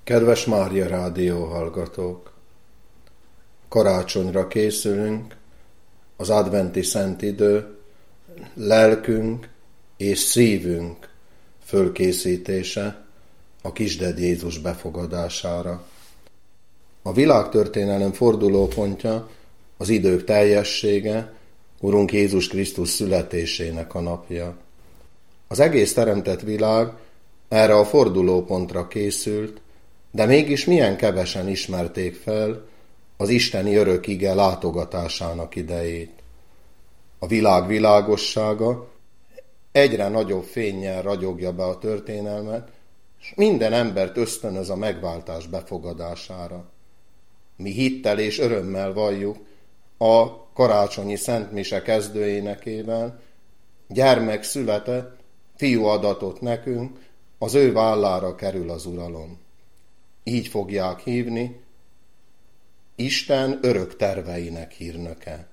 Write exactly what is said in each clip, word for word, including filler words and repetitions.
Kedves Mária Rádió hallgatók! Karácsonyra készülünk, az adventi szentidő, lelkünk és szívünk fölkészítése a kisded Jézus befogadására. A világtörténelem fordulópontja az idők teljessége, Urunk Jézus Krisztus születésének a napja. Az egész teremtett világ erre a fordulópontra készült, de mégis milyen kevesen ismerték fel az isteni örök ige látogatásának idejét. A világ világossága egyre nagyobb fénnyel ragyogja be a történelmet, és minden embert ösztönöz a megváltás befogadására. Mi hittel és örömmel valljuk a karácsonyi szentmise kezdőénekével: gyermek született, fiú adatott nekünk, az ő vállára kerül az uralom. Így fogják hívni, Isten örök terveinek hírnöke.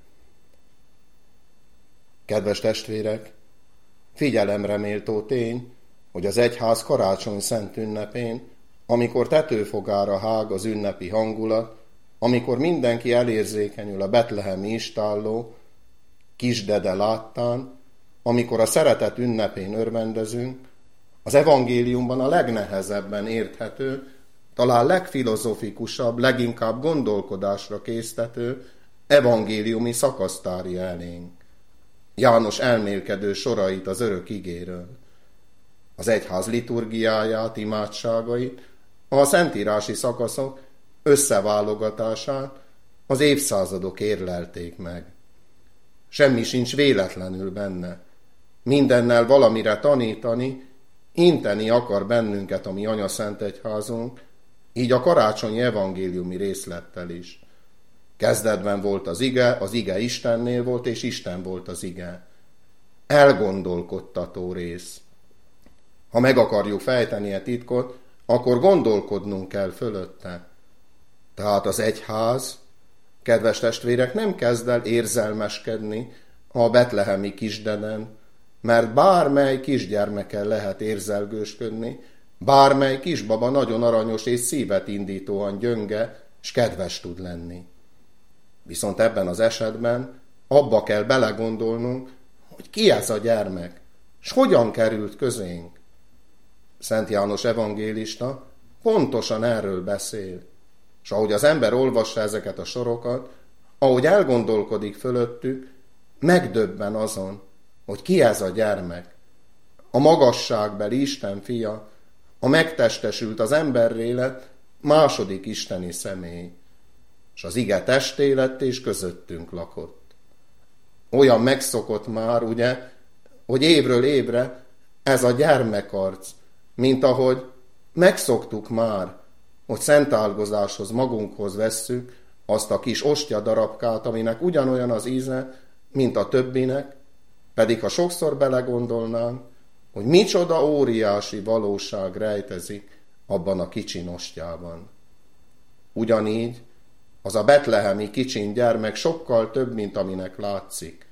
Kedves testvérek, figyelemre méltó tény, hogy az egyház karácsony szent ünnepén, amikor tetőfogára hág az ünnepi hangulat, amikor mindenki elérzékenyül a betlehemi istálló kisdede láttán, amikor a szeretet ünnepén örvendezünk, az evangéliumban a legnehezebben érthető, talán legfilozofikusabb, leginkább gondolkodásra késztető evangéliumi szakaszt tárja elénk. János elmélkedő sorait az örök igéről, az egyház liturgiáját, imádságait, a szentírási szakaszok összeválogatását az évszázadok érlelték meg. Semmi sincs véletlenül benne. Mindennel valamire tanítani, inteni akar bennünket a mi anyaszentegyházunk, így a karácsonyi evangéliumi részlettel is. Kezdetben volt az ige, az ige Istennél volt, és Isten volt az ige. Elgondolkodtató rész. Ha meg akarjuk fejteni a titkot, akkor gondolkodnunk kell fölötte. Tehát az egyház, kedves testvérek, nem kezd el érzelmeskedni a betlehemi kisdeden, mert bármely kisgyermeken lehet érzelgősködni, bármely kisbaba nagyon aranyos és szívet indítóan gyönge, s kedves tud lenni. Viszont ebben az esetben abba kell belegondolnunk, hogy ki ez a gyermek, s hogyan került közénk. Szent János evangélista pontosan erről beszél, s ahogy az ember olvassa ezeket a sorokat, ahogy elgondolkodik fölöttük, megdöbben azon, hogy ki ez a gyermek, a magasságbeli Isten fia, a megtestesült, az emberré lett második isteni személy, és az ige testé lett és közöttünk lakott. Olyan megszokott már, ugye, hogy évről évre ez a gyermekarc, mint ahogy megszoktuk már, hogy szentálgozáshoz magunkhoz vesszük azt a kis ostya darabkát, aminek ugyanolyan az íze, mint a többinek, pedig ha sokszor belegondolnánk, hogy micsoda óriási valóság rejtezik abban a kicsin ostyában. Ugyanígy az a betlehemi kicsin gyermek sokkal több, mint aminek látszik.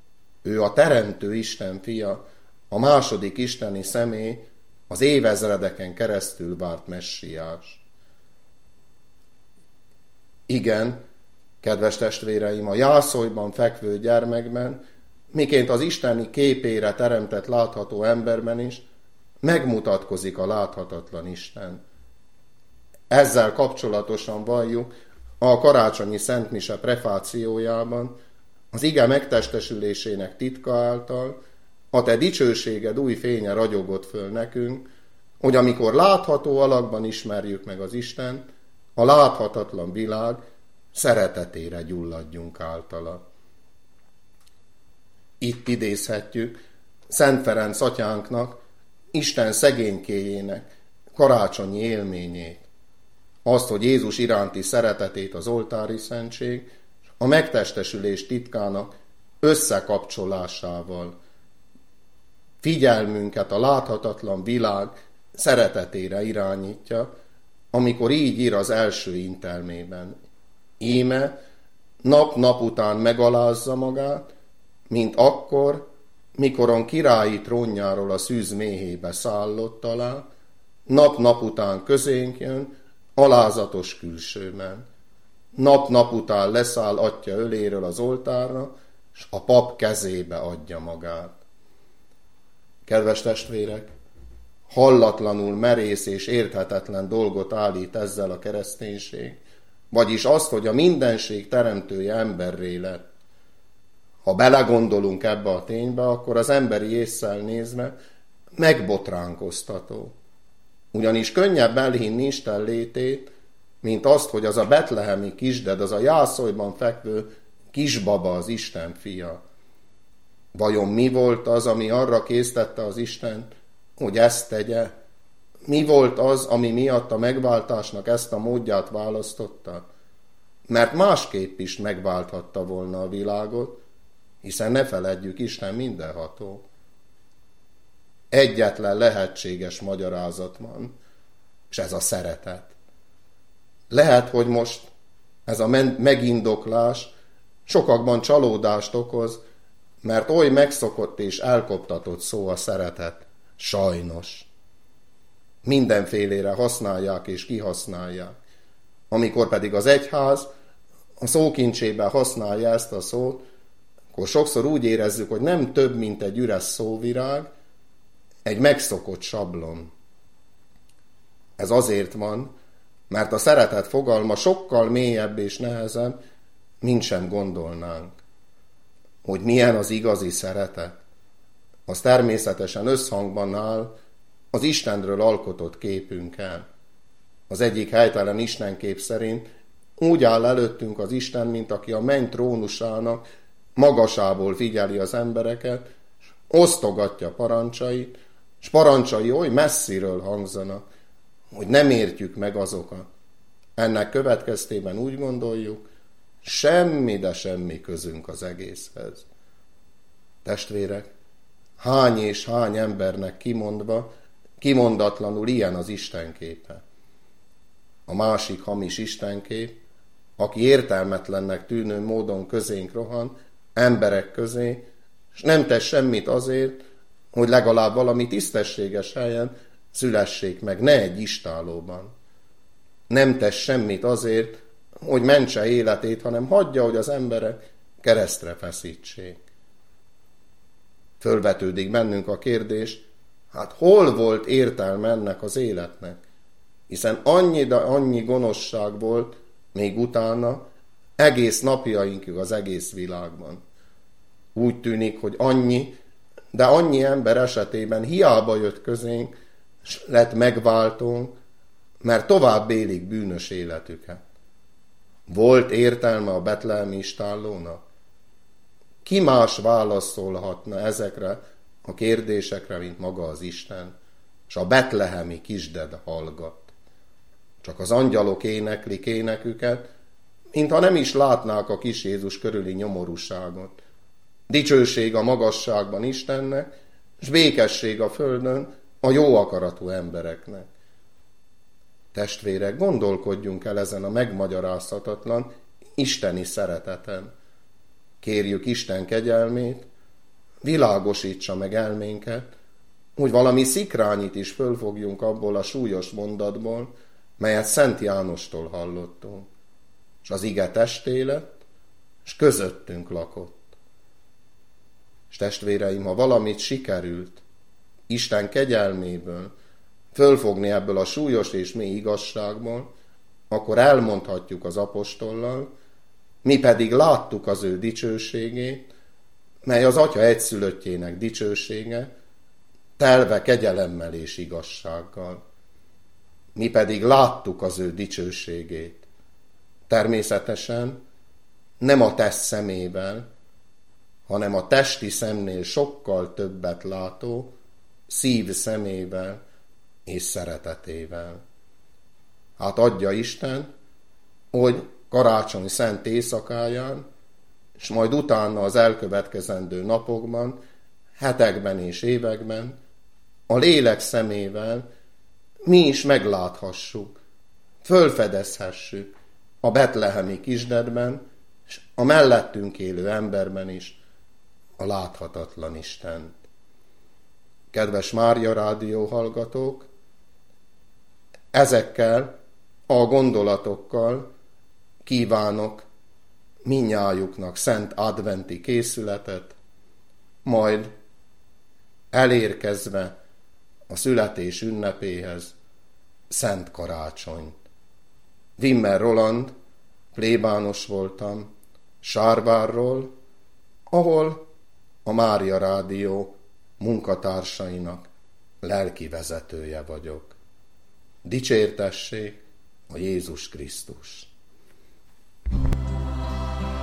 Ő a teremtő Isten fia, a második isteni személy, az évezredeken keresztül várt messiás. Igen, kedves testvéreim, a jászolban fekvő gyermekben, miként az isteni képére teremtett látható emberben is megmutatkozik a láthatatlan Isten. Ezzel kapcsolatosan valljuk a karácsonyi szentmise prefációjában az ige megtestesülésének titka által: a te dicsőséged új fénye ragyogott föl nekünk, hogy amikor látható alakban ismerjük meg az Istent, a láthatatlan világ szeretetére gyulladjunk általa. Itt idézhetjük Szent Ferenc atyánknak, Isten szegénykéjének karácsonyi élményét. Azt, hogy Jézus iránti szeretetét az oltári szentség, a megtestesülés titkának összekapcsolásával figyelmünket a láthatatlan világ szeretetére irányítja, amikor így ír az első intelmében: íme nap-nap után megalázza magát, mint akkor, mikoron királyi trónjáról a szűz méhébe szállott alá, nap-nap után közénk jön, alázatos külsőben. Nap-nap után leszáll Atya öléről az oltárra, és a pap kezébe adja magát. Kedves testvérek, hallatlanul merész és érthetetlen dolgot állít ezzel a kereszténység, vagyis azt, hogy a mindenség teremtője emberré lett. Ha belegondolunk ebbe a ténybe, akkor az emberi ésszel nézve megbotránkoztató. Ugyanis könnyebb elhinni Isten létét, mint azt, hogy az a betlehemi kisded, az a jászolban fekvő kisbaba az Isten fia. Vajon mi volt az, ami arra késztette az Istent, hogy ezt tegye? Mi volt az, ami miatt a megváltásnak ezt a módját választotta? Mert másképp is megválthatta volna a világot, hiszen ne feledjük, Isten mindenható. Egyetlen lehetséges magyarázat van, és ez a szeretet. Lehet, hogy most ez a megindoklás sokakban csalódást okoz, mert oly megszokott és elkoptatott szó a szeretet. Sajnos. Mindenfélére használják és kihasználják. Amikor pedig az egyház a szókincsében használja ezt a szót, akkor sokszor úgy érezzük, hogy nem több, mint egy üres szóvirág, egy megszokott sablon. Ez azért van, mert a szeretet fogalma sokkal mélyebb és nehezebb, mint sem gondolnánk. Hogy milyen az igazi szeretet, az természetesen összhangban áll az Istenről alkotott képünkkel. Az egyik helytelen istenkép szerint úgy áll előttünk az Isten, mint aki a menny trónusának magasából figyeli az embereket, és osztogatja parancsait, és parancsai oly messziről hangzanak, hogy nem értjük meg azokat. Ennek következtében úgy gondoljuk, semmi, de semmi közünk az egészhez. Testvérek, hány és hány embernek kimondva, kimondatlanul ilyen az istenképe. A másik hamis istenkép, aki értelmetlennek tűnő módon közénk rohan, emberek közé, és nem tesz semmit azért, hogy legalább valami tisztességes helyen szülessék meg, ne egy istállóban. Nem tesz semmit azért, hogy mentse életét, hanem hagyja, hogy az emberek keresztre feszítsék. Fölvetődik bennünk a kérdés, hát hol volt értelme ennek az életnek? Hiszen annyi, de annyi gonoszság volt még utána, egész napjainkig az egész világban. Úgy tűnik, hogy annyi, de annyi ember esetében hiába jött közénk, s lett megváltónk, mert tovább élik bűnös életüket. Volt értelme a betlehemi istállónak? Ki más válaszolhatna ezekre a kérdésekre, mint maga az Isten, és a betlehemi kisded hallgat. Csak az angyalok éneklik éneküket, mintha nem is látnák a kis Jézus körüli nyomorúságot. Dicsőség a magasságban Istennek, és békesség a földön a jó akaratú embereknek. Testvérek, gondolkodjunk el ezen a megmagyarázhatatlan isteni szereteten. Kérjük Isten kegyelmét, világosítsa meg elménket, hogy valami szikrányit is fölfogjunk abból a súlyos mondatból, melyet Szent Jánostól hallottunk. És az ige testé lett, és közöttünk lakott. És testvéreim, ha valamit sikerült Isten kegyelméből fölfogni ebből a súlyos és mély igazságból, akkor elmondhatjuk az apostollal, mi pedig láttuk az ő dicsőségét, mely az Atya egyszülöttjének dicsősége, telve kegyelemmel és igazsággal. Mi pedig láttuk az ő dicsőségét. Természetesen nem a test szemével, hanem a testi szemnél sokkal többet látó szív szemével és szeretetével. Hát adja Isten, hogy karácsony szent éjszakáján, és majd utána az elkövetkezendő napokban, hetekben és években a lélek szemével mi is megláthassuk, fölfedezhessük a betlehemi kisdedben, és a mellettünk élő emberben is a láthatatlan Istent. Kedves Mária rádió hallgatók, ezekkel A gondolatokkal kívánok mindnyájuknak szent adventi készületet, majd elérkezve a születés ünnepéhez szent karácsonyt. Wimmer Roland, plébános voltam, Sárvárról, ahol a Mária Rádió munkatársainak lelki vezetője vagyok. Dicsértessék a Jézus Krisztus!